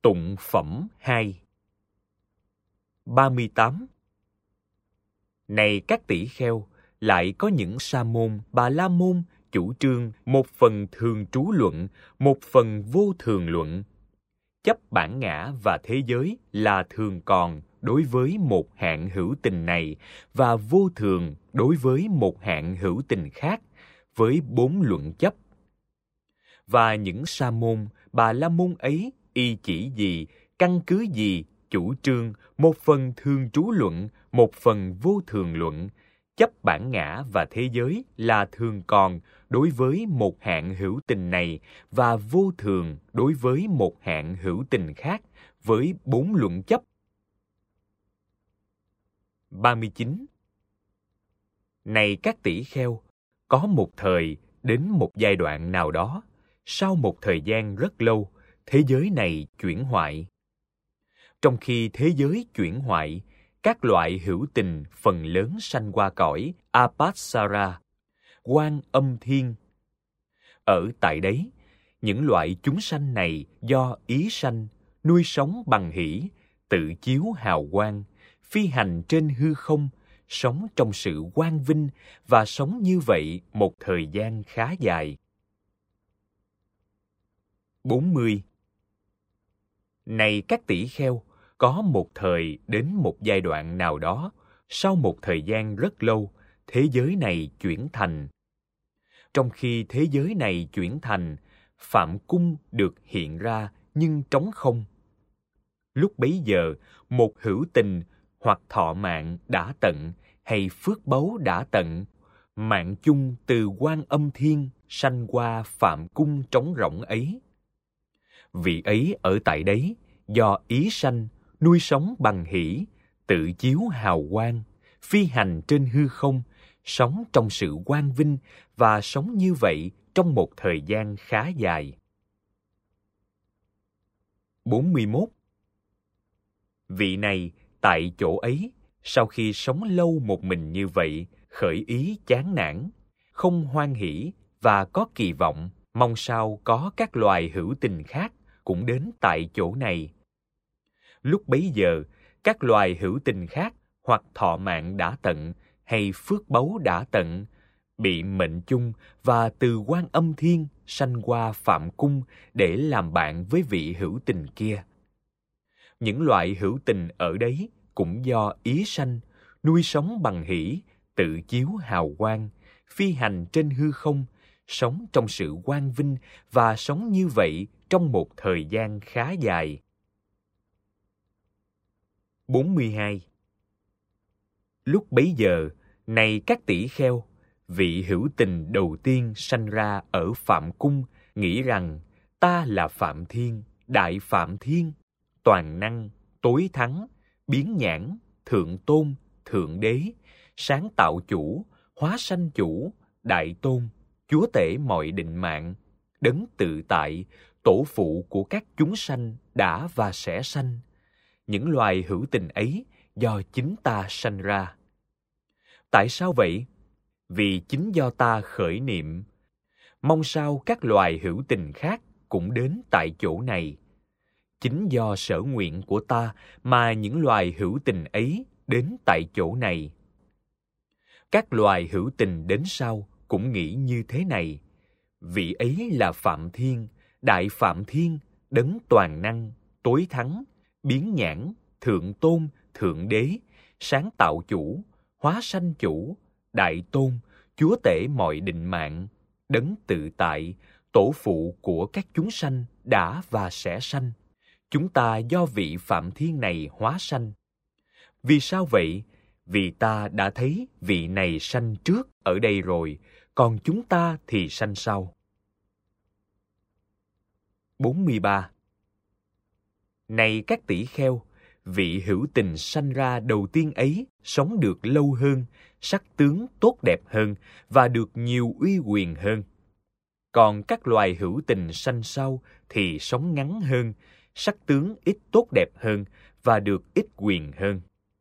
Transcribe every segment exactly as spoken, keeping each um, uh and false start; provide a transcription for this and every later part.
Tụng phẩm hai. ba mươi tám. Này các tỷ kheo, lại có những sa môn, bà la môn chủ trương một phần thường trú luận, một phần vô thường luận. Chấp bản ngã và thế giới là thường còn đối với một hạng hữu tình này và vô thường đối với một hạng hữu tình khác, với bốn luận chấp. Và những sa môn, bà la môn ấy y chỉ gì, căn cứ gì chủ trương một phần thường trú luận, một phần vô thường luận, chấp bản ngã và thế giới là thường còn đối với một hạng hữu tình này và vô thường đối với một hạng hữu tình khác, với bốn luận chấp. ba mươi chín. Này các tỷ kheo, có một thời đến một giai đoạn nào đó, sau một thời gian rất lâu, thế giới này chuyển hoại. Trong khi thế giới chuyển hoại, các loại hữu tình phần lớn sanh qua cõi Apasara, Quan Âm Thiên. Ở tại đấy, những loại chúng sanh này do ý sanh, nuôi sống bằng hỷ, tự chiếu hào quang, phi hành trên hư không, sống trong sự quang vinh và sống như vậy một thời gian khá dài. bốn mươi. Này các tỷ kheo, có một thời đến một giai đoạn nào đó, sau một thời gian rất lâu, thế giới này chuyển thành. Trong khi thế giới này chuyển thành, Phạm Cung được hiện ra nhưng trống không. Lúc bấy giờ, một hữu tình hoặc thọ mạng đã tận hay phước báu đã tận, mạng chung từ Quan Âm Thiên sanh qua Phạm Cung trống rỗng ấy. Vị ấy ở tại đấy, do ý sanh, nuôi sống bằng hỷ, tự chiếu hào quang, phi hành trên hư không, sống trong sự quang vinh và sống như vậy trong một thời gian khá dài. bốn mươi mốt. Vị này tại chỗ ấy, sau khi sống lâu một mình như vậy, khởi ý chán nản, không hoan hỷ và có kỳ vọng, mong sao có các loài hữu tình khác cũng đến tại chỗ này. Lúc bấy giờ, các loài hữu tình khác hoặc thọ mạng đã tận hay phước báu đã tận, bị mệnh chung và từ Quan Âm Thiên sanh qua Phạm Cung để làm bạn với vị hữu tình kia. Những loại hữu tình ở đấy cũng do ý sanh, nuôi sống bằng hỷ, tự chiếu hào quang, phi hành trên hư không, sống trong sự quang vinh và sống như vậy trong một thời gian khá dài. bốn mươi hai. Lúc bấy giờ, này các tỷ kheo, vị hữu tình đầu tiên sanh ra ở Phạm Cung nghĩ rằng ta là Phạm Thiên, Đại Phạm Thiên, toàn năng, tối thắng, biến nhãn, thượng tôn, thượng đế, sáng tạo chủ, hóa sanh chủ, đại tôn, chúa tể mọi định mạng, đấng tự tại, tổ phụ của các chúng sanh đã và sẽ sanh. Những loài hữu tình ấy do chính ta sanh ra. Tại sao vậy? Vì chính do ta khởi niệm, mong sao các loài hữu tình khác cũng đến tại chỗ này. Chính do sở nguyện của ta mà những loài hữu tình ấy đến tại chỗ này. Các loài hữu tình đến sau cũng nghĩ như thế này. Vị ấy là Phạm Thiên, Đại Phạm Thiên, đấng toàn năng, tối thắng, biến nhãn, thượng tôn, thượng đế, sáng tạo chủ, hóa sanh chủ, đại tôn, chúa tể mọi định mạng, đấng tự tại, tổ phụ của các chúng sanh đã và sẽ sanh. Chúng ta do vị Phạm Thiên này hóa sanh. Vì sao vậy? Vì ta đã thấy vị này sanh trước ở đây rồi, còn chúng ta thì sanh sau. bốn mươi ba. Này các tỷ kheo, vị hữu tình sanh ra đầu tiên ấy sống được lâu hơn, sắc tướng tốt đẹp hơn và được nhiều uy quyền hơn. Còn các loài hữu tình sanh sau thì sống ngắn hơn, sắc tướng ít tốt đẹp hơn và được ít quyền hơn.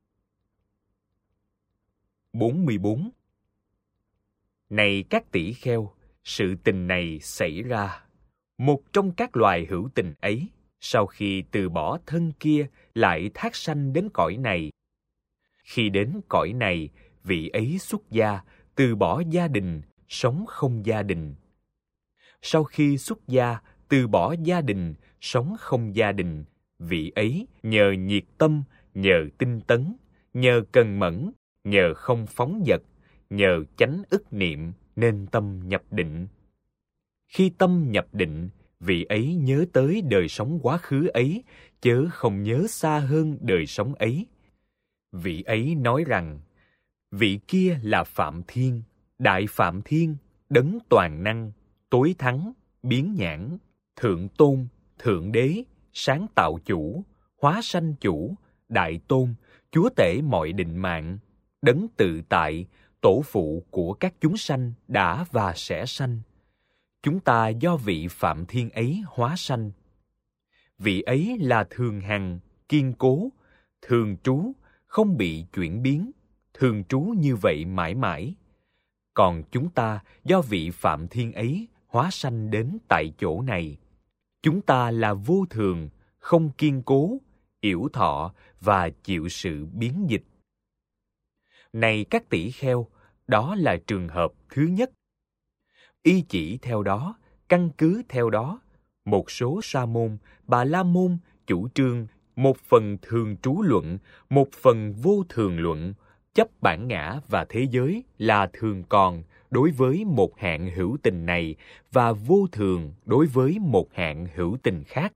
bốn mươi bốn. Này các tỷ kheo, sự tình này xảy ra. Một trong các loài hữu tình ấy, sau khi từ bỏ thân kia lại thác sanh đến cõi này. Khi đến cõi này, vị ấy xuất gia, từ bỏ gia đình, sống không gia đình. Sau khi xuất gia, từ bỏ gia đình, sống không gia đình, vị ấy nhờ nhiệt tâm, nhờ tinh tấn, nhờ cần mẫn, nhờ không phóng dật, nhờ chánh ức niệm nên tâm nhập định. Khi tâm nhập định, vị ấy nhớ tới đời sống quá khứ ấy, chớ không nhớ xa hơn đời sống ấy. Vị ấy nói rằng, vị kia là Phạm Thiên, Đại Phạm Thiên, Đấng toàn năng, tối thắng, biến nhãn, thượng tôn, thượng đế, sáng tạo chủ, hóa sanh chủ, đại tôn, chúa tể mọi định mạng, đấng tự tại, tổ phụ của các chúng sanh đã và sẽ sanh. Chúng ta do vị Phạm Thiên ấy hóa sanh. Vị ấy là thường hằng, kiên cố, thường trú, không bị chuyển biến, thường trú như vậy mãi mãi. Còn chúng ta do vị Phạm Thiên ấy hóa sanh đến tại chỗ này. Chúng ta là vô thường, không kiên cố, yểu thọ và chịu sự biến dịch. Này các tỷ kheo, đó là trường hợp thứ nhất. Y chỉ theo đó, căn cứ theo đó, một số sa môn, bà la môn chủ trương một phần thường trú luận, một phần vô thường luận, chấp bản ngã và thế giới là thường còn đối với một hạng hữu tình này và vô thường đối với một hạng hữu tình khác.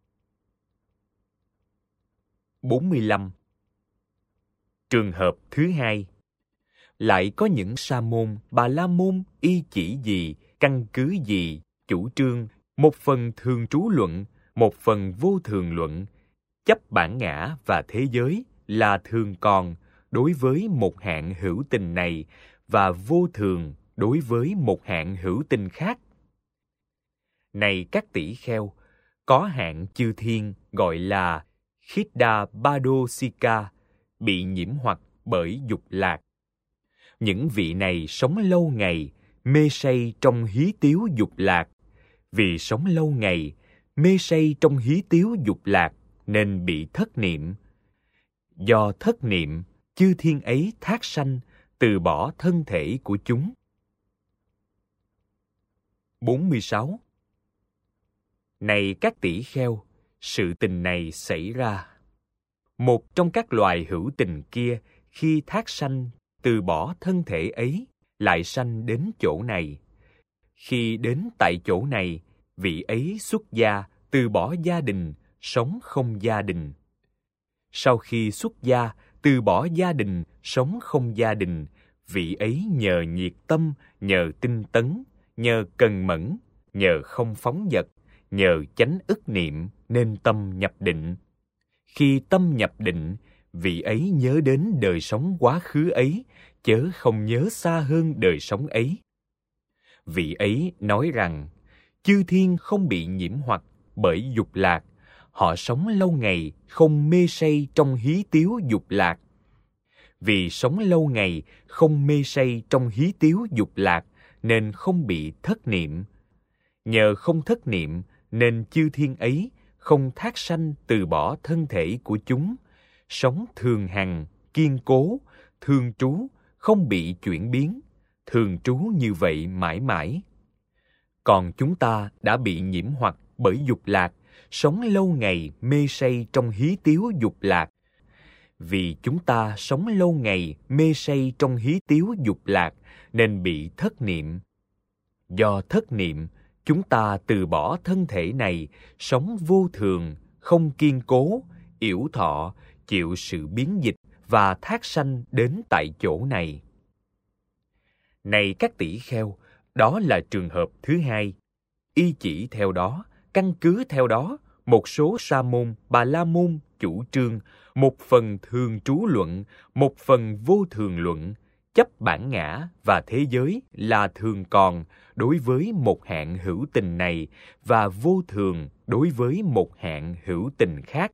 bốn mươi lăm. Trường hợp thứ hai. Lại có những sa môn, bà la môn y chỉ gì, căn cứ gì, chủ trương một phần thường trú luận, một phần vô thường luận, chấp bản ngã và thế giới là thường còn đối với một hạng hữu tình này và vô thường đối với một hạng hữu tình khác. Này các tỷ kheo, có hạng chư thiên gọi là Khidda Badosika, bị nhiễm hoặc bởi dục lạc. Những vị này sống lâu ngày, mê say trong hí tiếu dục lạc. Vì sống lâu ngày, mê say trong hí tiếu dục lạc nên bị thất niệm. Do thất niệm, chư thiên ấy thác sanh, từ bỏ thân thể của chúng. bốn mươi sáu. Này các tỷ kheo, sự tình này xảy ra. Một trong các loài hữu tình kia, khi thác sanh, từ bỏ thân thể ấy, lại sanh đến chỗ này. Khi đến tại chỗ này, vị ấy xuất gia, từ bỏ gia đình, sống không gia đình. Sau khi xuất gia, từ bỏ gia đình, sống không gia đình, vị ấy nhờ nhiệt tâm, nhờ tinh tấn, nhờ cần mẫn, nhờ không phóng dật, nhờ chánh ức niệm nên tâm nhập định. Khi tâm nhập định, vị ấy nhớ đến đời sống quá khứ ấy, chớ không nhớ xa hơn đời sống ấy. Vị ấy nói rằng, chư thiên không bị nhiễm hoặc bởi dục lạc, họ sống lâu ngày không mê say trong hí tiếu dục lạc. Vì sống lâu ngày không mê say trong hí tiếu dục lạc nên không bị thất niệm. Nhờ không thất niệm nên chư thiên ấy không thác sanh từ bỏ thân thể của chúng, sống thường hằng, kiên cố, thường trú, không bị chuyển biến, thường trú như vậy mãi mãi. Còn chúng ta đã bị nhiễm hoặc bởi dục lạc, sống lâu ngày mê say trong hí tiếu dục lạc. Vì chúng ta sống lâu ngày mê say trong hí tiếu dục lạc nên bị thất niệm. Do thất niệm, chúng ta từ bỏ thân thể này, sống vô thường, không kiên cố, yểu thọ, chịu sự biến dịch và thác sanh đến tại chỗ này. Này các tỷ kheo, đó là trường hợp thứ hai. Y chỉ theo đó, căn cứ theo đó, một số sa môn, bà la môn chủ trương một phần thường trú luận, một phần vô thường luận, chấp bản ngã và thế giới là thường còn đối với một hạng hữu tình này và vô thường đối với một hạng hữu tình khác.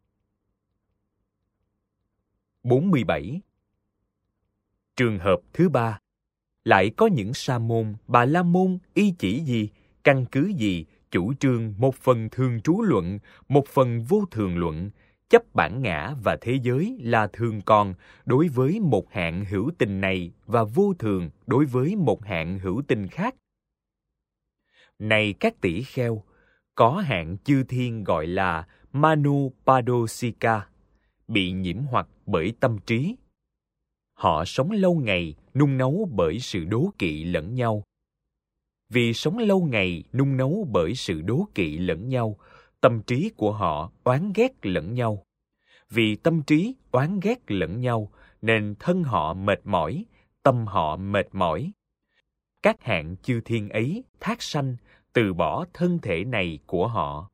bốn mươi bảy. Trường hợp thứ ba. Lại có những sa môn, bà la môn y chỉ gì, căn cứ gì, chủ trương một phần thường trú luận, một phần vô thường luận, chấp bản ngã và thế giới là thường còn đối với một hạng hữu tình này và vô thường đối với một hạng hữu tình khác. Này các tỷ kheo, có hạng chư thiên gọi là Manopadosika, bị nhiễm hoặc bởi tâm trí. Họ sống lâu ngày nung nấu bởi sự đố kỵ lẫn nhau. Vì sống lâu ngày nung nấu bởi sự đố kỵ lẫn nhau, tâm trí của họ oán ghét lẫn nhau. Vì tâm trí oán ghét lẫn nhau, nên thân họ mệt mỏi, tâm họ mệt mỏi. Các hạng chư thiên ấy thác sanh, từ bỏ thân thể này của họ.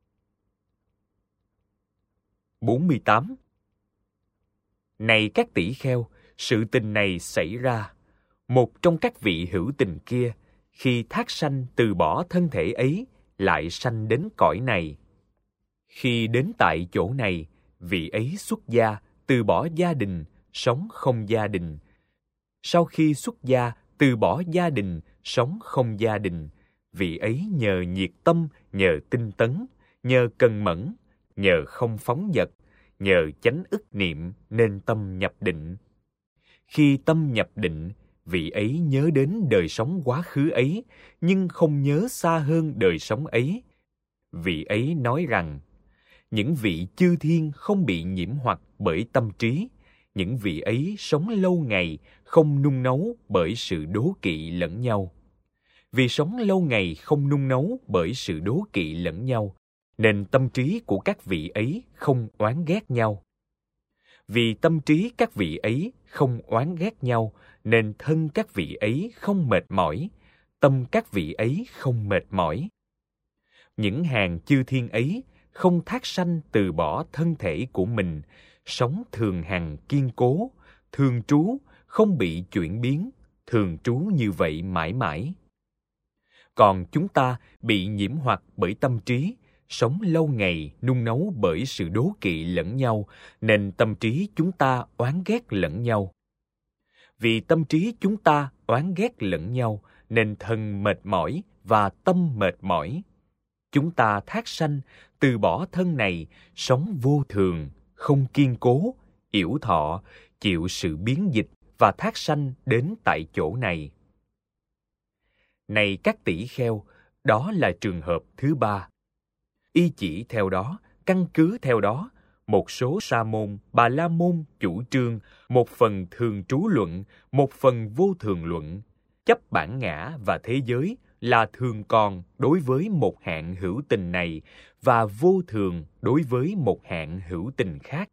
bốn mươi tám. Này các tỷ kheo, sự tình này xảy ra. Một trong các vị hữu tình kia, khi thác sanh từ bỏ thân thể ấy, lại sanh đến cõi này. Khi đến tại chỗ này, vị ấy xuất gia, từ bỏ gia đình, sống không gia đình. Sau khi xuất gia, từ bỏ gia đình, sống không gia đình, vị ấy nhờ nhiệt tâm, nhờ tinh tấn, nhờ cần mẫn, nhờ không phóng dật, nhờ chánh ức niệm nên tâm nhập định. Khi tâm nhập định, vị ấy nhớ đến đời sống quá khứ ấy, nhưng không nhớ xa hơn đời sống ấy. Vị ấy nói rằng, những vị chư thiên không bị nhiễm hoặc bởi tâm trí, những vị ấy sống lâu ngày, không nung nấu bởi sự đố kỵ lẫn nhau. Vì sống lâu ngày không nung nấu bởi sự đố kỵ lẫn nhau, nên tâm trí của các vị ấy không oán ghét nhau. Vì tâm trí các vị ấy không oán ghét nhau, nên thân các vị ấy không mệt mỏi, tâm các vị ấy không mệt mỏi. Những hàng chư thiên ấy không thác sanh từ bỏ thân thể của mình, sống thường hằng kiên cố, thường trú, không bị chuyển biến, thường trú như vậy mãi mãi. Còn chúng ta bị nhiễm hoặc bởi tâm trí, sống lâu ngày nung nấu bởi sự đố kỵ lẫn nhau, nên tâm trí chúng ta oán ghét lẫn nhau. Vì tâm trí chúng ta oán ghét lẫn nhau, nên thân mệt mỏi và tâm mệt mỏi. Chúng ta thác sanh, từ bỏ thân này, sống vô thường, không kiên cố, yểu thọ, chịu sự biến dịch và thác sanh đến tại chỗ này. Này các tỷ kheo, đó là trường hợp thứ ba. Y chỉ theo đó, căn cứ theo đó, một số sa môn, bà la môn chủ trương một phần thường trú luận, một phần vô thường luận, chấp bản ngã và thế giới là thường còn đối với một hạng hữu tình này và vô thường đối với một hạng hữu tình khác.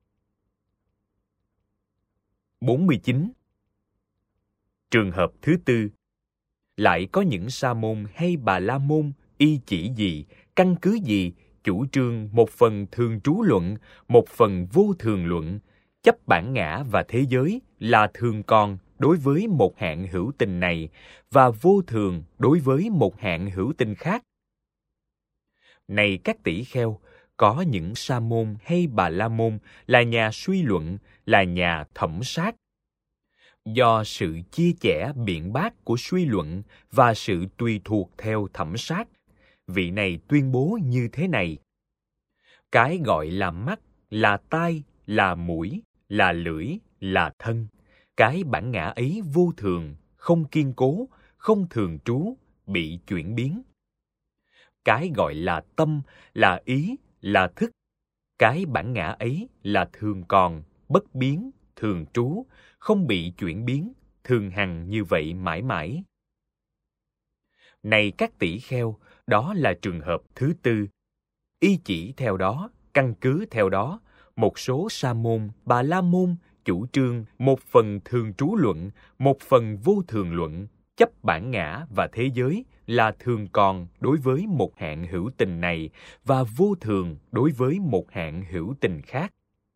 bốn mươi chín. Trường hợp thứ tư. Lại có những sa môn hay bà la môn y chỉ gì, căn cứ gì, chủ trương một phần thường trú luận, một phần vô thường luận, chấp bản ngã và thế giới là thường còn đối với một hạng hữu tình này và vô thường đối với một hạng hữu tình khác. Này các tỷ kheo, có những sa môn hay bà la môn là nhà suy luận, là nhà thẩm sát. Do sự chia chẻ biện bác của suy luận và sự tùy thuộc theo thẩm sát, vị này tuyên bố như thế này: cái gọi là mắt, là tai, là mũi, là lưỡi, là thân, cái bản ngã ấy vô thường, không kiên cố, không thường trú, bị chuyển biến. Cái gọi là tâm, là ý, là thức, cái bản ngã ấy là thường còn, bất biến, thường trú, không bị chuyển biến, thường hằng như vậy mãi mãi. Này các tỷ kheo, đó là trường hợp thứ tư. Y chỉ theo đó, căn cứ theo đó, một số sa môn, bà la môn chủ trương một phần thường trú luận, một phần vô thường luận, chấp bản ngã và thế giới là thường còn đối với một hạng hữu tình này và vô thường đối với một hạng hữu tình khác.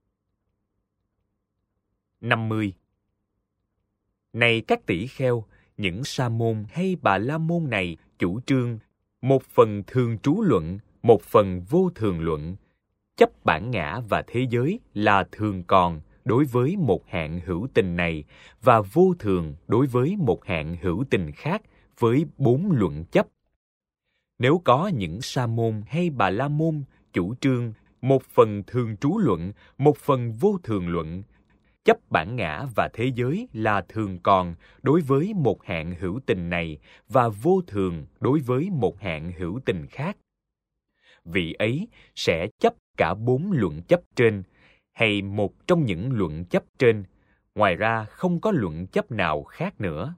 năm mươi. Này các tỷ kheo, những sa môn hay bà la môn này chủ trương một phần thường trú luận, một phần vô thường luận, chấp bản ngã và thế giới là thường còn đối với một hạng hữu tình này và vô thường đối với một hạng hữu tình khác với bốn luận chấp. Nếu có những sa môn hay bà la môn chủ trương một phần thường trú luận, một phần vô thường luận, chấp bản ngã và thế giới là thường còn đối với một hạng hữu tình này và vô thường đối với một hạng hữu tình khác, vị ấy sẽ chấp cả bốn luận chấp trên, hay một trong những luận chấp trên, ngoài ra không có luận chấp nào khác nữa.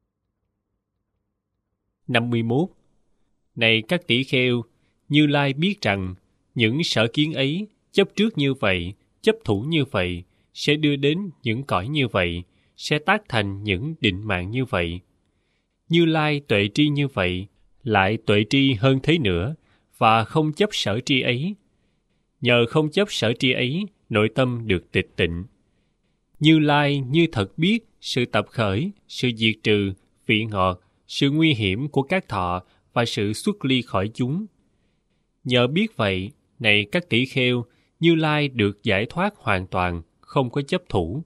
năm mươi mốt. Này các tỷ kheo, Như Lai biết rằng những sở kiến ấy chấp trước như vậy, chấp thủ như vậy, sẽ đưa đến những cõi như vậy, sẽ tác thành những định mạng như vậy. Như Lai tuệ tri như vậy, lại tuệ tri hơn thế nữa, và không chấp sở tri ấy. Nhờ không chấp sở tri ấy, nội tâm được tịch tịnh. Như Lai như thật biết sự tập khởi, sự diệt trừ, vị ngọt, sự nguy hiểm của các thọ và sự xuất ly khỏi chúng. Nhờ biết vậy, này các tỷ kheo, Như Lai được giải thoát hoàn toàn, không có chấp thủ.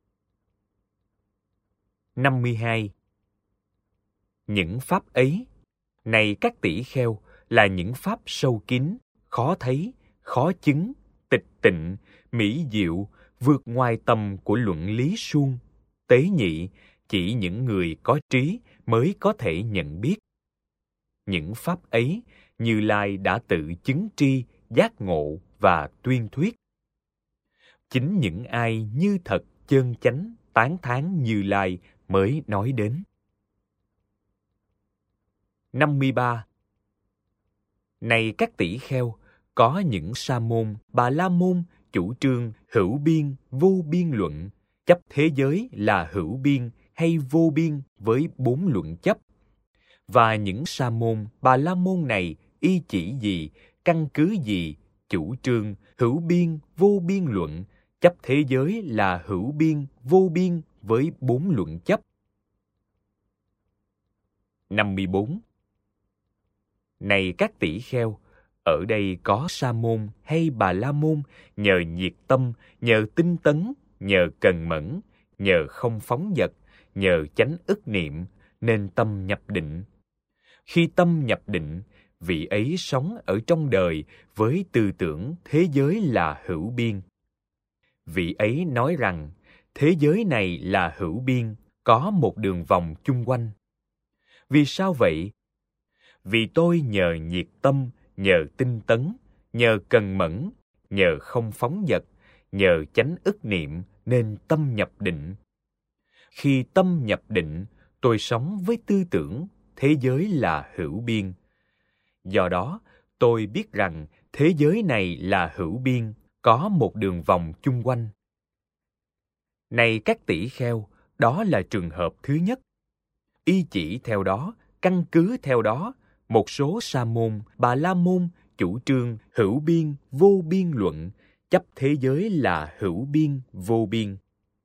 năm mươi hai. Những pháp ấy, này các tỷ kheo, là những pháp sâu kín, khó thấy, khó chứng, tịch tịnh, mỹ diệu, vượt ngoài tầm của luận lý suông, tế nhị, chỉ những người có trí mới có thể nhận biết. Những pháp ấy, Như Lai đã tự chứng tri, giác ngộ và tuyên thuyết. Chính những ai như thật chân chánh tán thán Như Lai mới nói đến. năm mươi ba. Này các tỷ kheo, có những sa môn, bà la môn chủ trương hữu biên, vô biên luận, chấp thế giới là hữu biên hay vô biên với bốn luận chấp. Và những sa môn, bà la môn này y chỉ gì, căn cứ gì, chủ trương hữu biên, vô biên luận, chấp thế giới là hữu biên, vô biên với bốn luận chấp. năm mươi bốn. Này các tỷ kheo, ở đây có sa môn hay bà la môn nhờ nhiệt tâm, nhờ tinh tấn, nhờ cần mẫn, nhờ không phóng dật, nhờ chánh ức niệm, nên tâm nhập định. Khi tâm nhập định, vị ấy sống ở trong đời với tư tưởng thế giới là hữu biên. Vị ấy nói rằng thế giới này là hữu biên, có một đường vòng chung quanh. Vì sao vậy? Vì tôi nhờ nhiệt tâm, nhờ tinh tấn, nhờ cần mẫn, nhờ không phóng dật, nhờ chánh ức niệm nên tâm nhập định. Khi tâm nhập định, tôi sống với tư tưởng thế giới là hữu biên. Do đó, tôi biết rằng thế giới này là hữu biên, có một đường vòng chung quanh. Này các tỷ kheo, đó là trường hợp thứ nhất. Y chỉ theo đó, căn cứ theo đó, một số sa môn, bà la môn chủ trương hữu biên, vô biên luận, chấp thế giới là hữu biên, vô biên.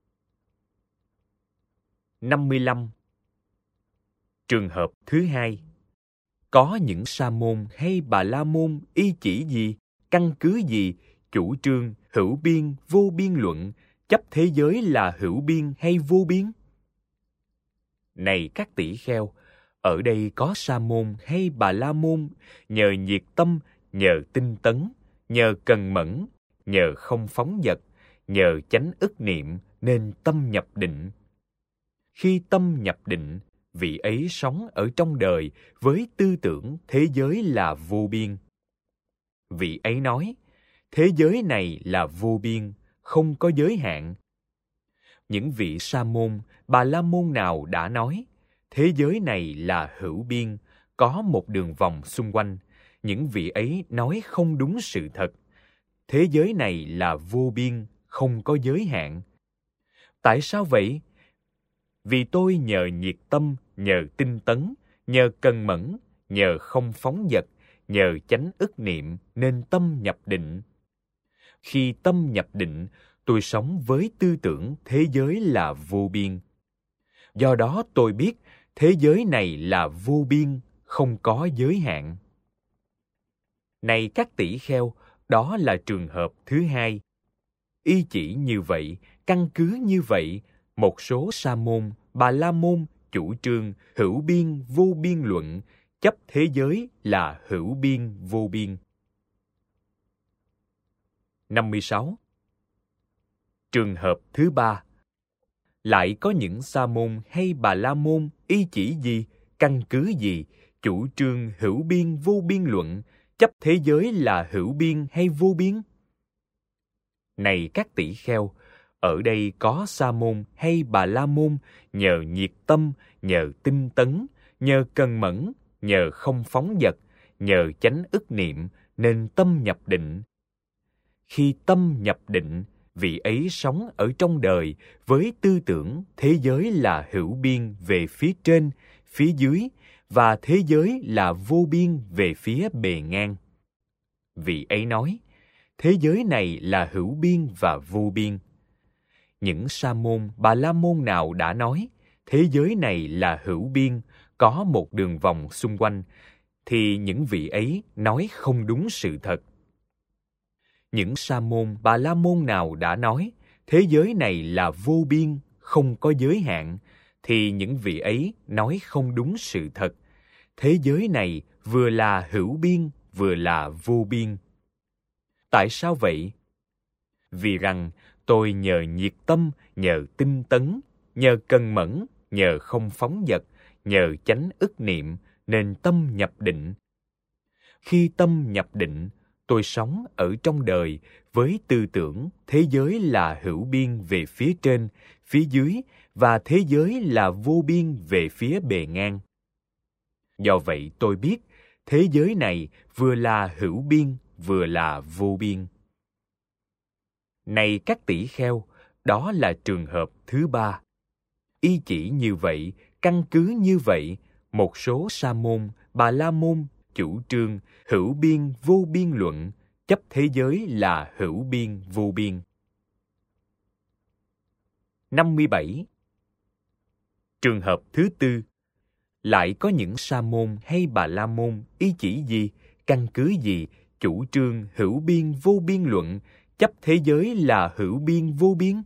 năm mươi lăm. Trường hợp thứ hai. Có những sa môn hay bà la môn y chỉ gì, căn cứ gì, chủ trương hữu biên, vô biên luận, chấp thế giới là hữu biên hay vô biên? Này các tỷ kheo, ở đây có sa môn hay bà la môn nhờ nhiệt tâm, nhờ tinh tấn, nhờ cần mẫn, nhờ không phóng dật, nhờ chánh ức niệm nên tâm nhập định. Khi tâm nhập định, vị ấy sống ở trong đời với tư tưởng thế giới là vô biên. Vị ấy nói, thế giới này là vô biên, không có giới hạn. Những vị sa môn, bà la môn nào đã nói, thế giới này là hữu biên, có một đường vòng xung quanh, những vị ấy nói không đúng sự thật. Thế giới này là vô biên, không có giới hạn. Tại sao vậy? Vì tôi nhờ nhiệt tâm, nhờ tinh tấn, nhờ cần mẫn, nhờ không phóng dật, nhờ chánh ức niệm nên tâm nhập định. Khi tâm nhập định, tôi sống với tư tưởng thế giới là vô biên. Do đó tôi biết thế giới này là vô biên, không có giới hạn. Này các tỷ kheo, đó là trường hợp thứ hai. Y chỉ như vậy, căn cứ như vậy, một số sa môn, bà la môn chủ trương hữu biên, vô biên luận, chấp thế giới là hữu biên vô biên. năm mươi sáu. Trường hợp thứ ba. Lại có những sa môn hay bà la môn ý chỉ gì, căn cứ gì, chủ trương hữu biên vô biên luận, chấp thế giới là hữu biên hay vô biên? Này các tỷ kheo, ở đây có sa môn hay bà la môn nhờ nhiệt tâm, nhờ tinh tấn, nhờ cần mẫn, nhờ không phóng dật, nhờ chánh ức niệm nên tâm nhập định. Khi tâm nhập định, vị ấy sống ở trong đời với tư tưởng thế giới là hữu biên về phía trên, phía dưới, và thế giới là vô biên về phía bề ngang. Vị ấy nói, thế giới này là hữu biên và vô biên. Những sa môn, bà la môn nào đã nói, thế giới này là hữu biên, có một đường vòng xung quanh, thì những vị ấy nói không đúng sự thật. Những sa môn, bà la môn nào đã nói, thế giới này là vô biên, không có giới hạn, thì những vị ấy nói không đúng sự thật. Thế giới này vừa là hữu biên, vừa là vô biên. Tại sao vậy? Vì rằng tôi nhờ nhiệt tâm, nhờ tinh tấn, nhờ cần mẫn, nhờ không phóng dật, nhờ chánh ức niệm, nên tâm nhập định. Khi tâm nhập định, tôi sống ở trong đời với tư tưởng thế giới là hữu biên về phía trên, phía dưới, và thế giới là vô biên về phía bề ngang. Do vậy tôi biết, thế giới này vừa là hữu biên, vừa là vô biên. Này các tỷ kheo, đó là trường hợp thứ ba. Y chỉ như vậy, căn cứ như vậy, một số sa môn, bà la môn chủ trương hữu biên vô biên luận, chấp thế giới là hữu biên vô biên. năm mươi bảy. Trường hợp thứ tư. Lại có những sa môn hay bà la môn ý chỉ gì, căn cứ gì, chủ trương hữu biên vô biên luận, chấp thế giới là hữu biên vô biên?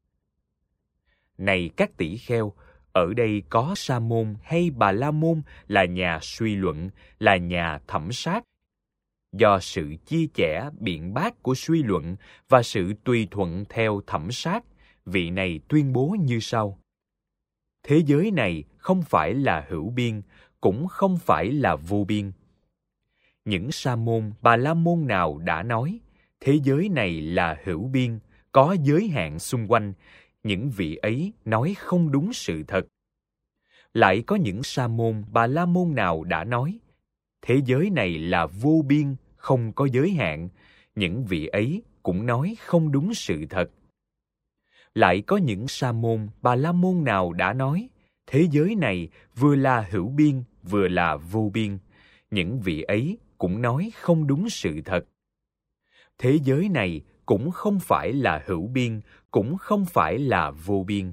Này các tỷ kheo, ở đây có sa môn hay bà la môn là nhà suy luận, là nhà thẩm sát. Do sự chia chẻ biện bác của suy luận và sự tùy thuận theo thẩm sát, vị này tuyên bố như sau. Thế giới này không phải là hữu biên, cũng không phải là vô biên. Những sa môn, bà la môn nào đã nói, thế giới này là hữu biên, có giới hạn xung quanh, những vị ấy nói không đúng sự thật. Lại có những sa môn, bà la môn nào đã nói, thế giới này là vô biên, không có giới hạn, những vị ấy cũng nói không đúng sự thật. Lại có những sa môn, bà la môn nào đã nói, thế giới này vừa là hữu biên, vừa là vô biên, những vị ấy cũng nói không đúng sự thật. Thế giới này cũng không phải là hữu biên, cũng không phải là vô biên.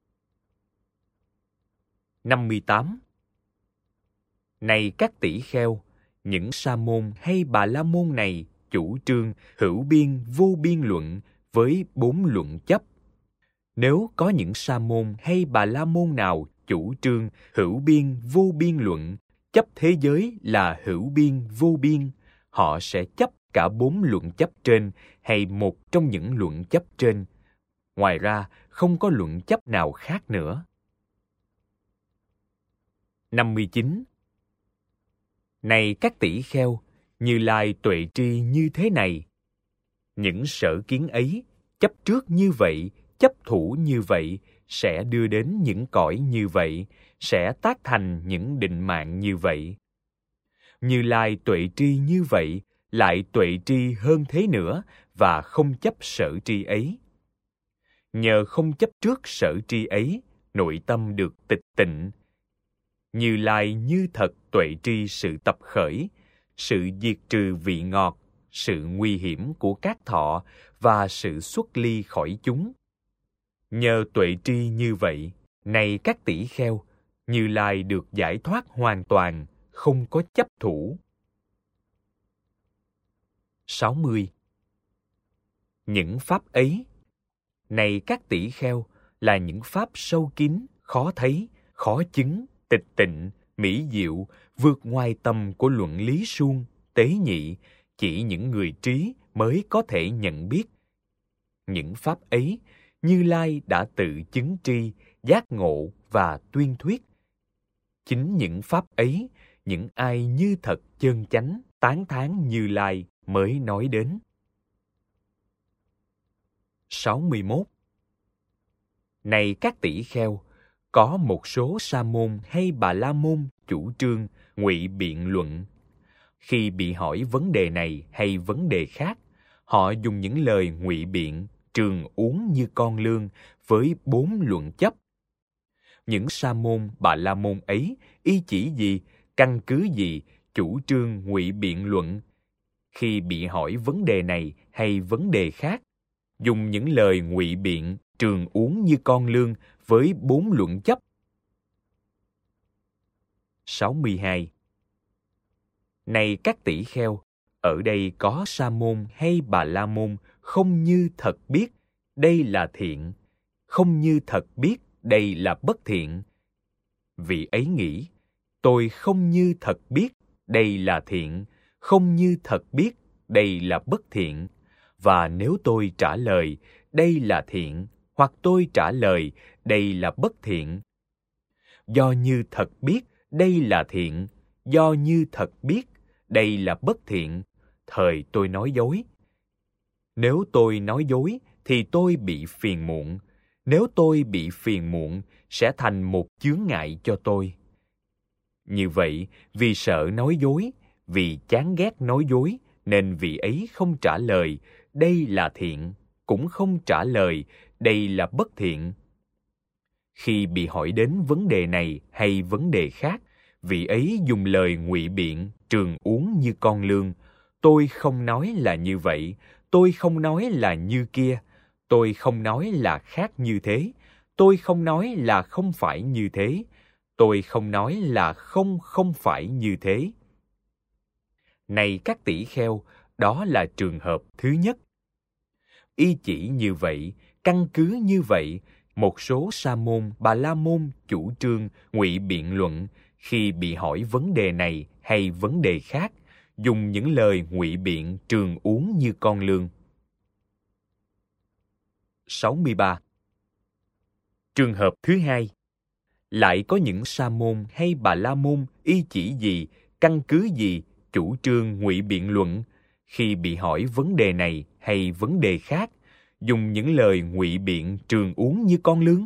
năm mươi tám. Này các tỷ kheo, những sa môn hay bà la môn này chủ trương hữu biên vô biên luận với bốn luận chấp. Nếu có những sa môn hay bà la môn nào chủ trương hữu biên vô biên luận, chấp thế giới là hữu biên vô biên, họ sẽ chấp cả bốn luận chấp trên hay một trong những luận chấp trên. Ngoài ra, không có luận chấp nào khác nữa. năm mươi chín. Này các tỷ kheo, Như Lai tuệ tri như thế này. Những sở kiến ấy, chấp trước như vậy, chấp thủ như vậy, sẽ đưa đến những cõi như vậy, sẽ tác thành những định mạng như vậy. Như Lai tuệ tri như vậy, lại tuệ tri hơn thế nữa và không chấp sở tri ấy. Nhờ không chấp trước sở tri ấy, nội tâm được tịch tịnh. Như Lai như thật tuệ tri sự tập khởi, sự diệt trừ vị ngọt, sự nguy hiểm của các thọ và sự xuất ly khỏi chúng. Nhờ tuệ tri như vậy, này các tỷ kheo, Như Lai được giải thoát hoàn toàn, không có chấp thủ. sáu mươi. Những pháp ấy, này các tỷ kheo, là những pháp sâu kín, khó thấy, khó chứng, tịch tịnh, mỹ diệu, vượt ngoài tầm của luận lý suông, tế nhị, chỉ những người trí mới có thể nhận biết. Những pháp ấy, Như Lai đã tự chứng tri, giác ngộ và tuyên thuyết. Chính những pháp ấy, những ai như thật chân chánh, tán thán Như Lai mới nói đến. sáu mươi mốt. Này các tỷ kheo, có một số sa môn hay bà la môn chủ trương ngụy biện luận. Khi bị hỏi vấn đề này hay vấn đề khác, họ dùng những lời ngụy biện, trường uống như con lương với bốn luận chấp. Những sa môn bà la môn ấy y chỉ gì, căn cứ gì chủ trương ngụy biện luận? Khi bị hỏi vấn đề này hay vấn đề khác, dùng những lời ngụy biện, trường uống như con lương với bốn luận chấp. sáu mươi hai. Này các tỷ kheo, ở đây có sa môn hay bà la môn không như thật biết đây là thiện, không như thật biết đây là bất thiện. Vị ấy nghĩ, tôi không như thật biết đây là thiện, không như thật biết đây là bất thiện. Và nếu tôi trả lời đây là thiện, hoặc tôi trả lời đây là bất thiện, do như thật biết đây là thiện, do như thật biết đây là bất thiện, thời tôi nói dối. Nếu tôi nói dối thì tôi bị phiền muộn. Nếu tôi bị phiền muộn sẽ thành một chướng ngại cho tôi. Như vậy, vì sợ nói dối, vì chán ghét nói dối, nên vị ấy không trả lời đây là thiện, cũng không trả lời đây là bất thiện. Khi bị hỏi đến vấn đề này hay vấn đề khác, vị ấy dùng lời ngụy biện, trường uống như con lương. Tôi không nói là như vậy, tôi không nói là như kia, tôi không nói là khác như thế, tôi không nói là không phải như thế, tôi không nói là không không phải như thế. Này các tỷ kheo, đó là trường hợp thứ nhất. Y chỉ như vậy, căn cứ như vậy, một số sa môn, bà la môn chủ trương ngụy biện luận khi bị hỏi vấn đề này hay vấn đề khác, dùng những lời ngụy biện trường uống như con lương. sáu mươi ba. Trường hợp thứ hai. Lại có những sa môn hay bà la môn y chỉ gì, căn cứ gì chủ trương ngụy biện luận khi bị hỏi vấn đề này hay vấn đề khác, dùng những lời ngụy biện trường uống như con lương.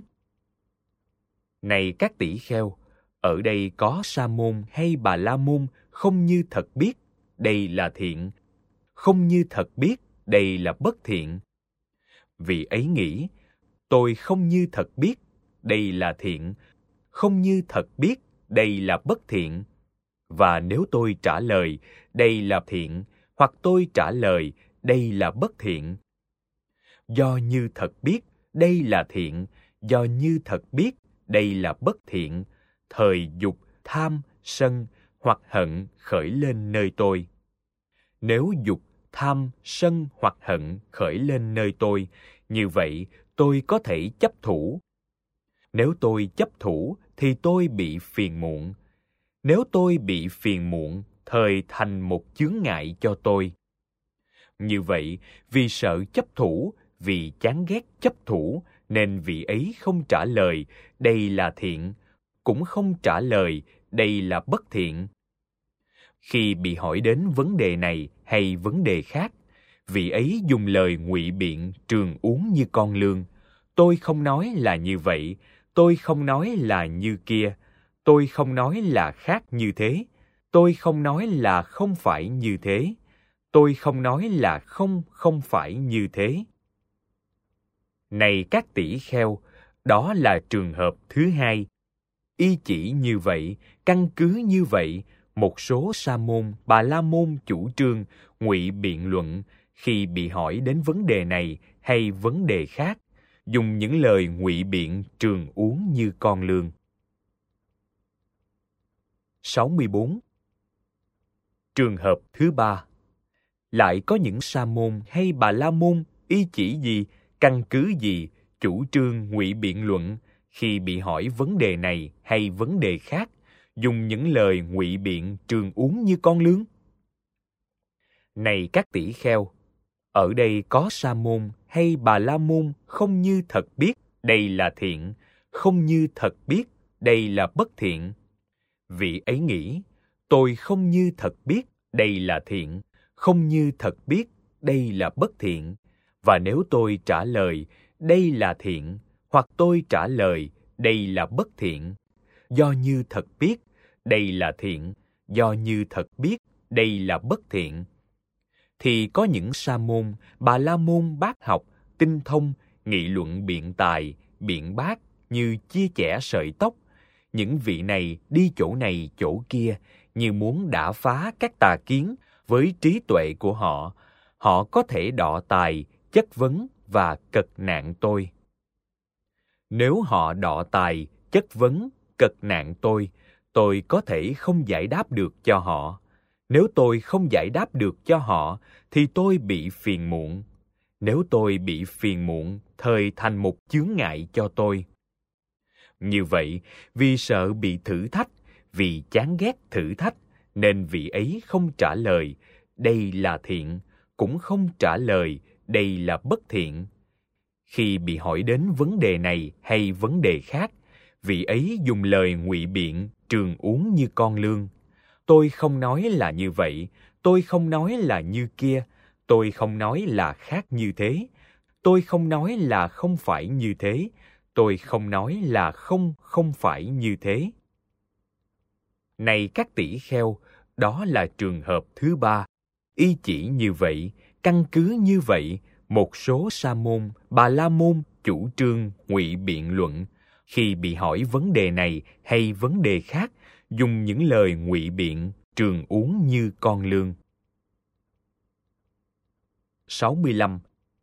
Này các tỷ kheo, ở đây có sa môn hay bà la môn không như thật biết đây là thiện, không như thật biết đây là bất thiện. Vị ấy nghĩ, tôi không như thật biết đây là thiện, không như thật biết đây là bất thiện. Và nếu tôi trả lời đây là thiện, hoặc tôi trả lời đây là bất thiện, do như thật biết đây là thiện, do như thật biết đây là bất thiện, thời dục, tham, sân hoặc hận khởi lên nơi tôi. Nếu dục, tham, sân hoặc hận khởi lên nơi tôi, như vậy tôi có thể chấp thủ. Nếu tôi chấp thủ thì tôi bị phiền muộn. Nếu tôi bị phiền muộn, thời thành một chướng ngại cho tôi. Như vậy, vì sợ chấp thủ, vì chán ghét chấp thủ, nên vị ấy không trả lời đây là thiện, cũng không trả lời đây là bất thiện. Khi bị hỏi đến vấn đề này hay vấn đề khác, vị ấy dùng lời ngụy biện trường uống như con lương. Tôi không nói là như vậy, tôi không nói là như kia, tôi không nói là khác như thế, tôi không nói là không phải như thế, tôi không nói là không không phải như thế. Này các tỷ kheo, đó là trường hợp thứ hai. Y chỉ như vậy, căn cứ như vậy, một số sa môn, bà la môn chủ trương ngụy biện luận khi bị hỏi đến vấn đề này hay vấn đề khác, dùng những lời ngụy biện trường uống như con lương. sáu mươi bốn. Trường hợp thứ ba. Lại có những sa môn hay bà la môn y chỉ gì, căn cứ gì chủ trương ngụy biện luận khi bị hỏi vấn đề này hay vấn đề khác, dùng những lời ngụy biện trường uống như con lươn? Này các tỷ kheo, ở đây có Sa môn hay Bà La môn không như thật biết đây là thiện, không như thật biết đây là bất thiện. Vị ấy nghĩ, tôi không như thật biết đây là thiện, không như thật biết đây là bất thiện. Và nếu tôi trả lời đây là thiện, hoặc tôi trả lời đây là bất thiện, do như thật biết đây là thiện, do như thật biết đây là bất thiện, thì có những Sa môn, Bà La môn bác học, tinh thông, nghị luận biện tài, biện bác như chia chẻ sợi tóc. Những vị này đi chỗ này chỗ kia như muốn đả phá các tà kiến với trí tuệ của họ. Họ có thể đọ tài, chất vấn và cật nạn tôi. Nếu họ đọ tài, chất vấn, cật nạn tôi, tôi có thể không giải đáp được cho họ. Nếu tôi không giải đáp được cho họ, thì tôi bị phiền muộn. Nếu tôi bị phiền muộn, thời thành một chướng ngại cho tôi. Như vậy, vì sợ bị thử thách, vì chán ghét thử thách, nên vị ấy không trả lời, đây là thiện, cũng không trả lời, đây là bất thiện. Khi bị hỏi đến vấn đề này hay vấn đề khác, vị ấy dùng lời ngụy biện, trường uống như con lươn. Tôi không nói là như vậy, tôi không nói là như kia, tôi không nói là khác như thế, tôi không nói là không phải như thế, tôi không nói là không không phải như thế. Này các tỷ kheo, đó là trường hợp thứ ba. Y chỉ như vậy, căn cứ như vậy, một số Sa môn, Bà La môn chủ trương ngụy biện luận, khi bị hỏi vấn đề này hay vấn đề khác, dùng những lời ngụy biện, trường uống như con lươn. sáu mươi lăm.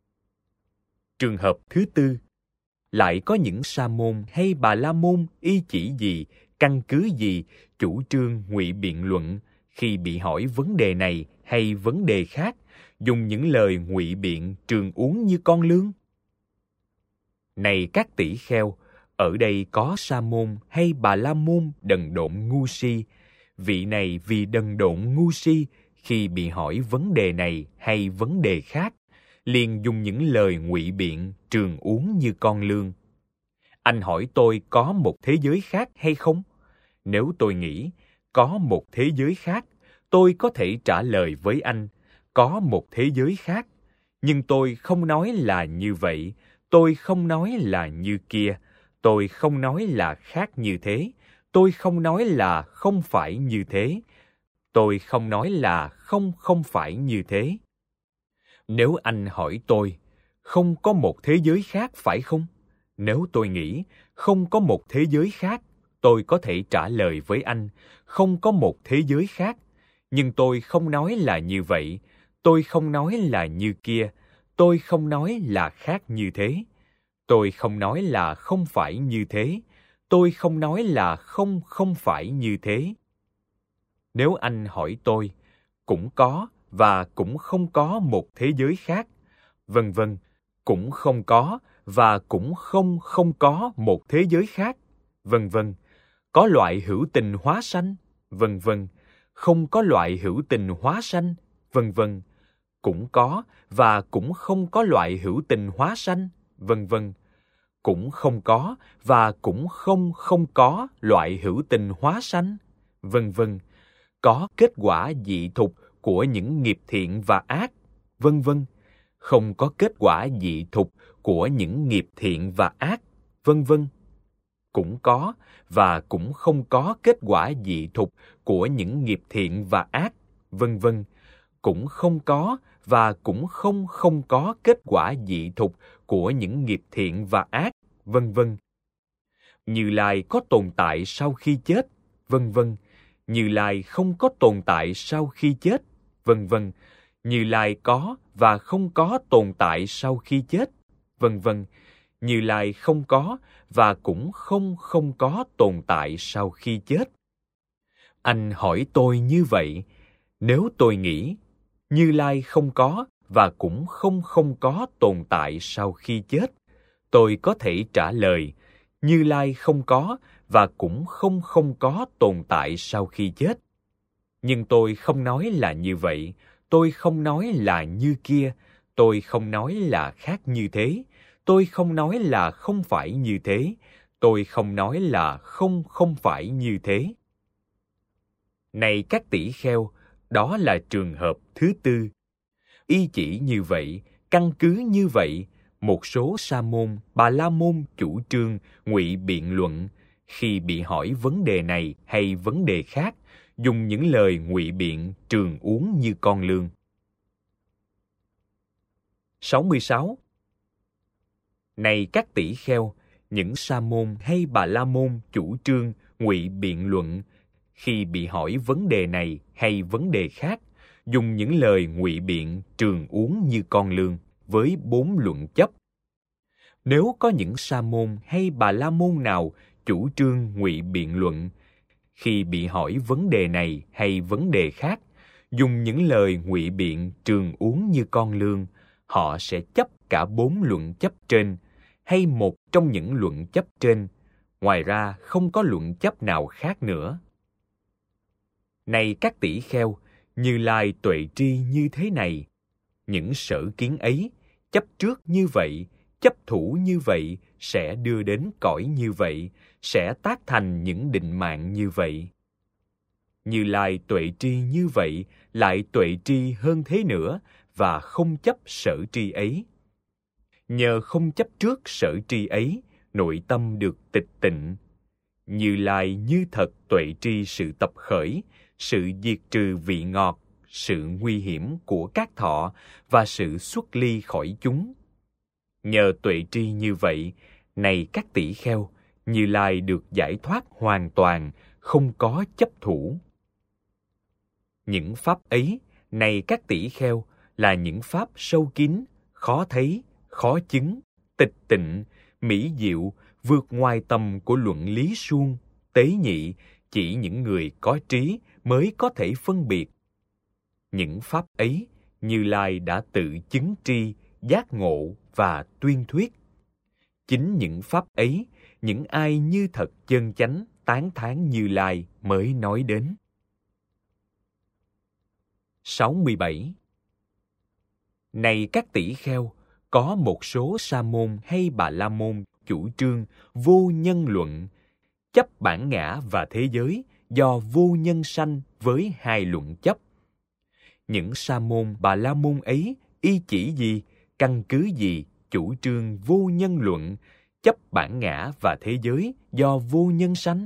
Trường hợp thứ tư, lại có những Sa môn hay Bà La môn y chỉ gì, căn cứ gì, chủ trương ngụy biện luận, khi bị hỏi vấn đề này hay vấn đề khác, dùng những lời ngụy biện trường uống như con lươn. Này các tỷ kheo, ở đây có Sa môn hay Bà La môn đần độn ngu si. Vị này vì đần độn ngu si, khi bị hỏi vấn đề này hay vấn đề khác, liền dùng những lời ngụy biện trường uống như con lươn. Anh hỏi tôi có một thế giới khác hay không? Nếu tôi nghĩ có một thế giới khác, tôi có thể trả lời với anh, có một thế giới khác. Nhưng tôi không nói là như vậy, tôi không nói là như kia, tôi không nói là khác như thế, tôi không nói là không phải như thế, tôi không nói là không không phải như thế. Nếu anh hỏi tôi, không có một thế giới khác phải không? Nếu tôi nghĩ không có một thế giới khác, tôi có thể trả lời với anh, không có một thế giới khác. Nhưng tôi không nói là như vậy, tôi không nói là như kia, tôi không nói là khác như thế, tôi không nói là không phải như thế, tôi không nói là không không phải như thế. Nếu anh hỏi tôi, cũng có và cũng không có một thế giới khác, vân vân, cũng không có và cũng không không có một thế giới khác, vân vân, có loại hữu tình hóa sanh, vân vân, không có loại hữu tình hóa sanh, vân vân, cũng có và cũng không có loại hữu tình hóa sanh, vân vân, cũng không có và cũng không không có loại hữu tình hóa sanh, vân vân, có kết quả dị thục của những nghiệp thiện và ác, vân vân, không có kết quả dị thục của những nghiệp thiện và ác, vân vân, cũng có và cũng không có kết quả dị thục của những nghiệp thiện và ác, vân vân, cũng không có và cũng không không có kết quả dị thục của những nghiệp thiện và ác, vân vân. Như Lai có tồn tại sau khi chết, vân vân. Như Lai không có tồn tại sau khi chết, vân vân. Như Lai có và không có tồn tại sau khi chết, vân vân. Như Lai không có và cũng không không có tồn tại sau khi chết. Anh hỏi tôi như vậy, nếu tôi nghĩ Như Lai không có và cũng không không có tồn tại sau khi chết, tôi có thể trả lời Như Lai không có và cũng không không có tồn tại sau khi chết. Nhưng tôi không nói là như vậy, tôi không nói là như kia, tôi không nói là khác như thế, tôi không nói là không phải như thế, tôi không nói là không không phải như thế. Này các tỷ kheo, đó là trường hợp thứ tư. Y chỉ như vậy, căn cứ như vậy, một số sa môn, bà la môn chủ trương ngụy biện luận, khi bị hỏi vấn đề này hay vấn đề khác, dùng những lời ngụy biện trường uống như con lương. sáu mươi sáu. Này các tỷ kheo, những sa môn hay bà la môn chủ trương ngụy biện luận, khi bị hỏi vấn đề này hay vấn đề khác, dùng những lời ngụy biện trường uống như con lương với bốn luận chấp. Nếu có những sa môn hay bà la môn nào chủ trương ngụy biện luận, khi bị hỏi vấn đề này hay vấn đề khác, dùng những lời ngụy biện trường uống như con lương, họ sẽ chấp cả bốn luận chấp trên, hay một trong những luận chấp trên. Ngoài ra không có luận chấp nào khác nữa. Này các tỷ kheo, Như Lai tuệ tri như thế này. Những sở kiến ấy, chấp trước như vậy, chấp thủ như vậy, sẽ đưa đến cõi như vậy, sẽ tác thành những định mạng như vậy. Như Lai tuệ tri như vậy, lại tuệ tri hơn thế nữa, và không chấp sở tri ấy. Nhờ không chấp trước sở tri ấy, nội tâm được tịch tịnh. Như Lai như thật tuệ tri sự tập khởi, sự diệt trừ vị ngọt, sự nguy hiểm của các thọ và sự xuất ly khỏi chúng. Nhờ tuệ tri như vậy, này các tỷ kheo, Như Lai được giải thoát hoàn toàn, không có chấp thủ. Những pháp ấy, này các tỷ kheo, là những pháp sâu kín, khó thấy, khó chứng, tịch tịnh, mỹ diệu, vượt ngoài tầm của luận lý suông, tế nhị, chỉ những người có trí mới có thể phân biệt. Những pháp ấy, Như Lai đã tự chứng tri, giác ngộ và tuyên thuyết. Chính những pháp ấy, những ai như thật chân chánh tán thán Như Lai mới nói đến. sáu mươi bảy. Này các tỷ kheo, có một số sa môn hay bà la môn chủ trương vô nhân luận, chấp bản ngã và thế giới do vô nhân sanh với hai luận chấp. Những sa môn bà la môn ấy y chỉ gì, căn cứ gì chủ trương vô nhân luận, chấp bản ngã và thế giới do vô nhân sanh?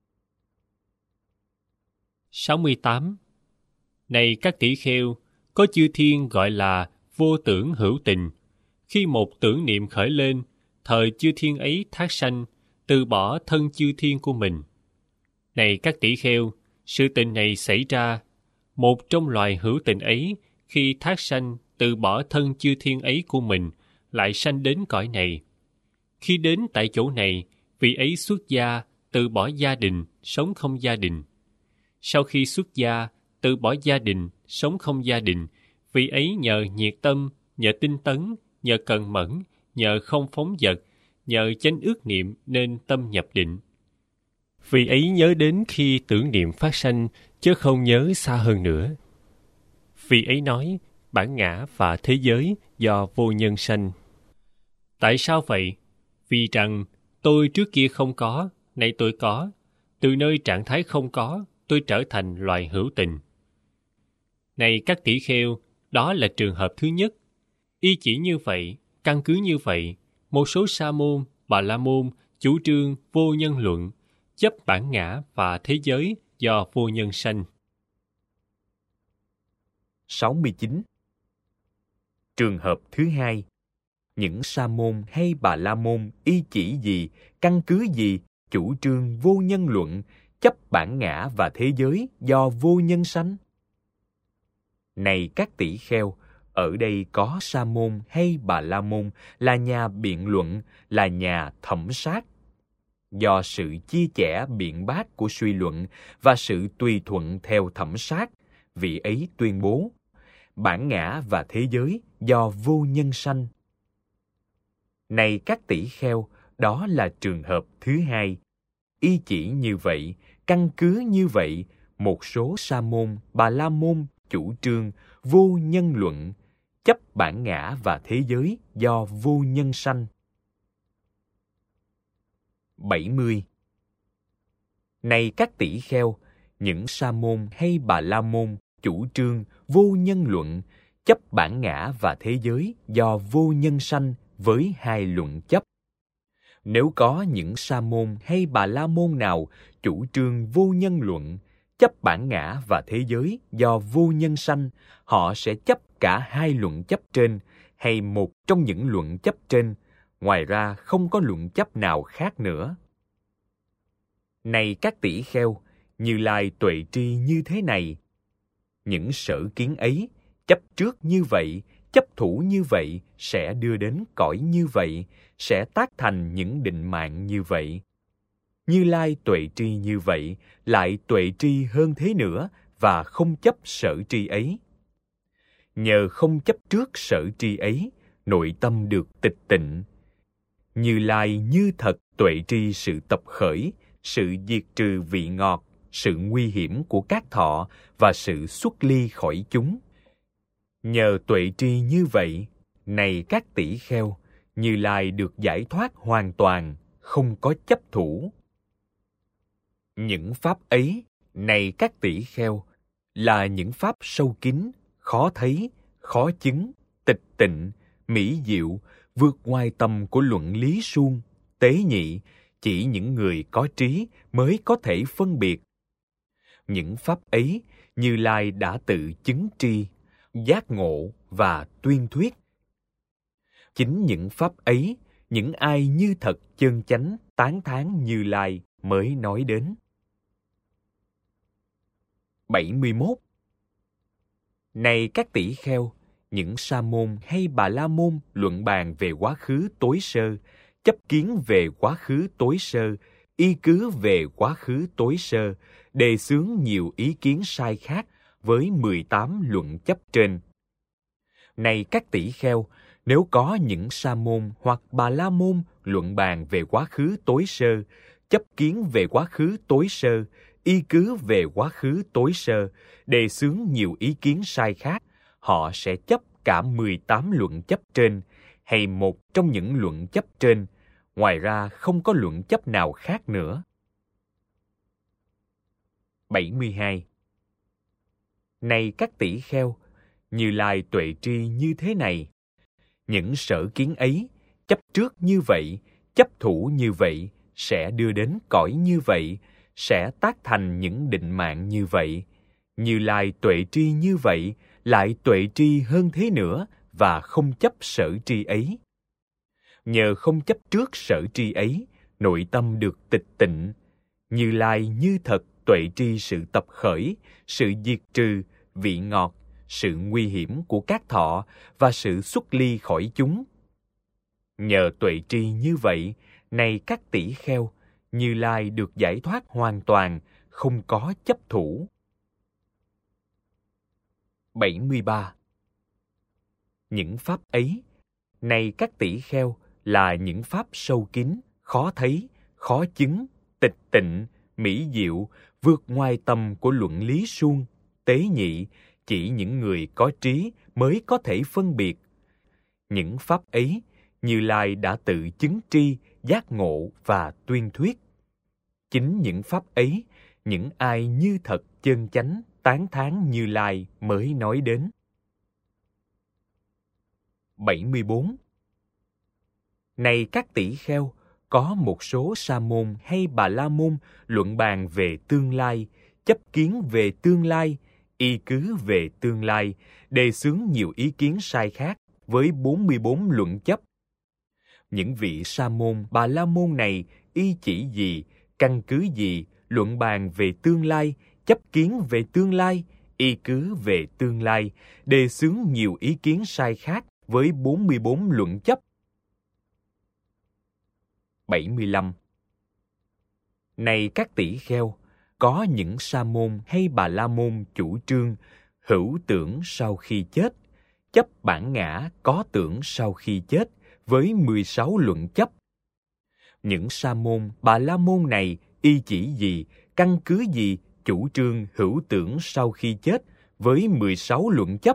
sáu mươi tám. Này các tỷ kheo, có chư thiên gọi là vô tưởng hữu tình. Khi một tưởng niệm khởi lên, thời chư thiên ấy thác sanh, từ bỏ thân chư thiên của mình. Này các tỷ kheo, sự tình này xảy ra, một trong loài hữu tình ấy, khi thác sanh, từ bỏ thân chư thiên ấy của mình, lại sanh đến cõi này. Khi đến tại chỗ này, vị ấy xuất gia, từ bỏ gia đình, sống không gia đình. Sau khi xuất gia, từ bỏ gia đình, sống không gia đình, vị ấy nhờ nhiệt tâm, nhờ tinh tấn, nhờ cần mẫn, nhờ không phóng dật, nhờ chánh ước niệm nên tâm nhập định. Vị ấy nhớ đến khi tưởng niệm phát sanh, chứ không nhớ xa hơn nữa. Vị ấy nói, bản ngã và thế giới do vô nhân sanh. Tại sao vậy? Vì rằng, tôi trước kia không có, nay tôi có. Từ nơi trạng thái không có, tôi trở thành loài hữu tình. Này các tỷ kheo, đó là trường hợp thứ nhất. Y chỉ như vậy, căn cứ như vậy, một số sa môn, bà la môn chủ trương vô nhân luận, chấp bản ngã và thế giới do vô nhân sanh. sáu mươi chín. Trường hợp thứ hai, những sa môn hay bà la môn y chỉ gì, căn cứ gì chủ trương vô nhân luận, chấp bản ngã và thế giới do vô nhân sanh? Này các tỷ kheo, ở đây có sa môn hay bà la môn là nhà biện luận, là nhà thẩm sát. Do sự chia chẻ biện bác của suy luận và sự tùy thuận theo thẩm sát, vị ấy tuyên bố bản ngã và thế giới do vô nhân sanh. Này các tỷ kheo, đó là trường hợp thứ hai. y chỉ như vậy, căn cứ như vậy, một số sa môn, bà la môn chủ trương vô nhân luận, chấp bản ngã và thế giới do vô nhân sanh. bảy mươi. Này các tỷ kheo, những sa môn hay bà la môn chủ trương vô nhân luận, chấp bản ngã và thế giới do vô nhân sanh với hai luận chấp. Nếu có những sa môn hay bà la môn nào chủ trương vô nhân luận, chấp bản ngã và thế giới do vô nhân sanh, họ sẽ chấp cả hai luận chấp trên hay một trong những luận chấp trên, ngoài ra không có luận chấp nào khác nữa. Này các tỷ kheo, Như Lai tuệ tri như thế này. Những sở kiến ấy, chấp trước như vậy, chấp thủ như vậy, sẽ đưa đến cõi như vậy, sẽ tác thành những định mạng như vậy. Như Lai tuệ tri như vậy, lại tuệ tri hơn thế nữa, và không chấp sở tri ấy. Nhờ không chấp trước sở tri ấy, nội tâm được tịch tịnh. Như Lai như thật tuệ tri sự tập khởi, sự diệt trừ vị ngọt, sự nguy hiểm của các thọ và sự xuất ly khỏi chúng. Nhờ tuệ tri như vậy, này các tỷ kheo, Như Lai được giải thoát hoàn toàn, không có chấp thủ. Những pháp ấy, này các tỷ kheo, là những pháp sâu kín, khó thấy, khó chứng, tịch tịnh, mỹ diệu, vượt ngoài tầm của luận lý suông, tế nhị, chỉ những người có trí mới có thể phân biệt. Những pháp ấy, Như Lai đã tự chứng tri, giác ngộ và tuyên thuyết. Chính những pháp ấy, những ai như thật chân chánh tán thán Như Lai mới nói đến. bảy mươi mốt. Này các tỷ kheo, những sa môn hay bà la môn luận bàn về quá khứ tối sơ, chấp kiến về quá khứ tối sơ, y cứ về quá khứ tối sơ, đề xướng nhiều ý kiến sai khác với mười tám luận chấp trên. Này các tỷ kheo, nếu có những sa môn hoặc bà la môn luận bàn về quá khứ tối sơ, chấp kiến về quá khứ tối sơ, y cứ về quá khứ tối sơ, đề xướng nhiều ý kiến sai khác, họ sẽ chấp cả mười tám luận chấp trên, hay một trong những luận chấp trên, ngoài ra không có luận chấp nào khác nữa. bảy mươi hai. Này các tỷ kheo, Như Lai tuệ tri như thế này. Những sở kiến ấy, chấp trước như vậy, chấp thủ như vậy, sẽ đưa đến cõi như vậy, sẽ tác thành những định mạng như vậy. Như Lai tuệ tri như vậy, lại tuệ tri hơn thế nữa, và không chấp sở tri ấy. Nhờ không chấp trước sở tri ấy, nội tâm được tịch tịnh. Như Lai như thật tuệ tri sự tập khởi, sự diệt trừ, vị ngọt, sự nguy hiểm của các thọ và sự xuất ly khỏi chúng. Nhờ tuệ tri như vậy, này các tỷ kheo, Như Lai được giải thoát hoàn toàn, không có chấp thủ. bảy mươi ba. Những pháp ấy, này các tỷ kheo, là những pháp sâu kín, khó thấy, khó chứng, tịch tịnh, mỹ diệu, vượt ngoài tầm của luận lý suông, tế nhị, chỉ những người có trí mới có thể phân biệt. Những pháp ấy, Như Lai đã tự chứng tri, giác ngộ và tuyên thuyết. Chính những pháp ấy, những ai như thật chân chánh tán thán Như Lai mới nói đến. bảy mươi bốn. Này các tỷ kheo, có một số sa môn hay bà la môn luận bàn về tương lai, chấp kiến về tương lai, y cứ về tương lai, đề xướng nhiều ý kiến sai khác với bốn mươi bốn luận chấp. Những vị sa môn bà la môn này y chỉ gì, căn cứ gì, luận bàn về tương lai, chấp kiến về tương lai, y cứ về tương lai, đề xướng nhiều ý kiến sai khác với bốn mươi bốn luận chấp. bảy mươi lăm. Này các tỷ kheo, có những sa môn hay bà la môn chủ trương hữu tưởng sau khi chết, chấp bản ngã có tưởng sau khi chết với mười sáu luận chấp. Những sa môn bà la môn này y chỉ gì, căn cứ gì chủ trương hữu tưởng sau khi chết với mười sáu luận chấp?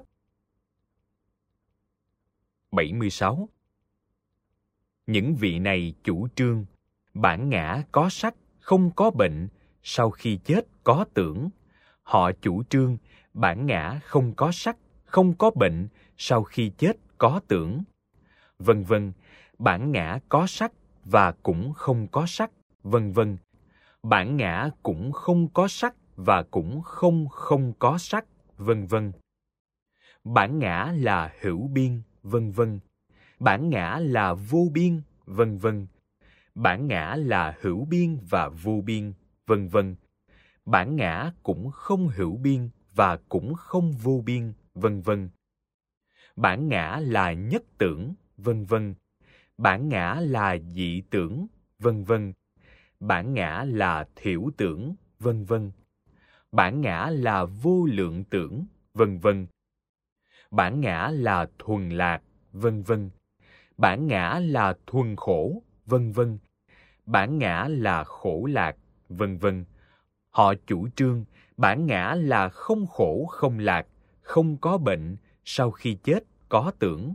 bảy mươi sáu. Những vị này chủ trương bản ngã có sắc, không có bệnh, sau khi chết có tưởng. Họ chủ trương bản ngã không có sắc, không có bệnh, sau khi chết có tưởng. Vân vân, bản ngã có sắc và cũng không có sắc, vân vân. Bản ngã cũng không có sắc và cũng không không có sắc, vân vân. Bản ngã là hữu biên, vân vân. Bản ngã là vô biên, vân vân. Bản ngã là hữu biên và vô biên, vân vân. Bản ngã cũng không hữu biên và cũng không vô biên, vân vân. Bản ngã là nhất tưởng, vân vân. Bản ngã là dị tưởng, vân vân. Bản ngã là thiểu tưởng, vân vân. Bản ngã là vô lượng tưởng, vân vân. Bản ngã là thuần lạc, vân vân. Bản ngã là thuần khổ, vân vân. Bản ngã là khổ lạc, vân vân. Họ chủ trương bản ngã là không khổ không lạc, không có bệnh, sau khi chết có tưởng.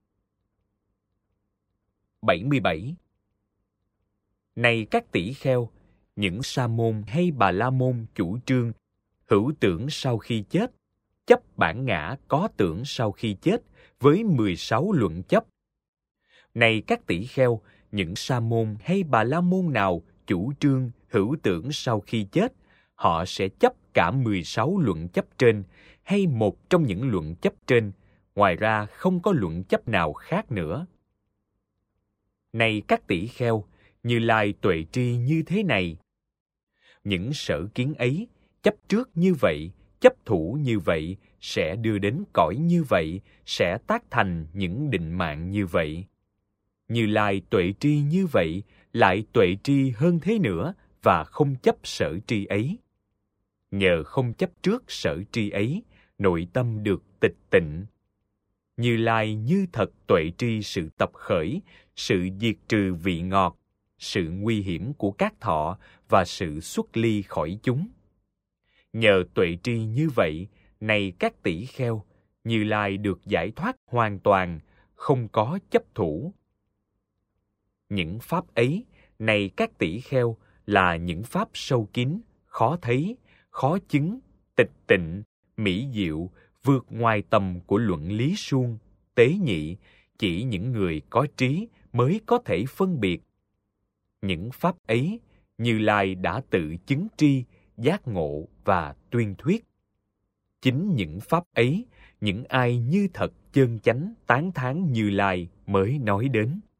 bảy mươi bảy. Này các tỷ kheo, những sa môn hay bà la môn chủ trương hữu tưởng sau khi chết, chấp bản ngã có tưởng sau khi chết với mười sáu luận chấp. Này các tỷ kheo, những sa môn hay bà la môn nào chủ trương hữu tưởng sau khi chết, họ sẽ chấp cả mười sáu luận chấp trên, hay một trong những luận chấp trên, ngoài ra không có luận chấp nào khác nữa. Này các tỷ kheo, Như Lai tuệ tri như thế này. Những sở kiến ấy, chấp trước như vậy, chấp thủ như vậy, sẽ đưa đến cõi như vậy, sẽ tác thành những định mạng như vậy. Như Lai tuệ tri như vậy, lại tuệ tri hơn thế nữa, và không chấp sở tri ấy. Nhờ không chấp trước sở tri ấy, nội tâm được tịch tịnh. Như Lai như thật tuệ tri sự tập khởi, sự diệt trừ vị ngọt, sự nguy hiểm của các thọ và sự xuất ly khỏi chúng. Nhờ tuệ tri như vậy, này các tỷ kheo, Như Lai được giải thoát hoàn toàn, không có chấp thủ. Những pháp ấy, này các tỷ kheo, là những pháp sâu kín, khó thấy, khó chứng, tịch tịnh, mỹ diệu, vượt ngoài tầm của luận lý suông, tế nhị, chỉ những người có trí mới có thể phân biệt. Những pháp ấy, Như Lai đã tự chứng tri, giác ngộ và tuyên thuyết. Chính những pháp ấy, những ai như thật chân chánh tán thán Như Lai mới nói đến.